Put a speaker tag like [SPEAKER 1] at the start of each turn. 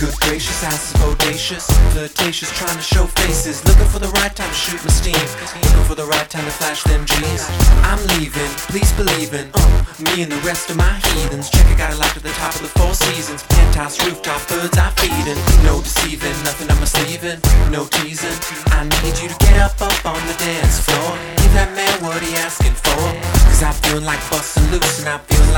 [SPEAKER 1] Good gracious, ass is bodacious, flirtatious, trying to show faces, looking for the right time to shoot my steam, looking for the right time to flash them G's. I'm leaving, please believe in me and the rest of my heathens. Check, I got a life to the top of the Four Seasons, penthouse, rooftop, birds I feedin'. No deceiving, nothing on my sleeving, no teasing. I need you to get up on the dance floor, give that man what he asking for, cause I'm feeling like bustin' loose and I'm feeling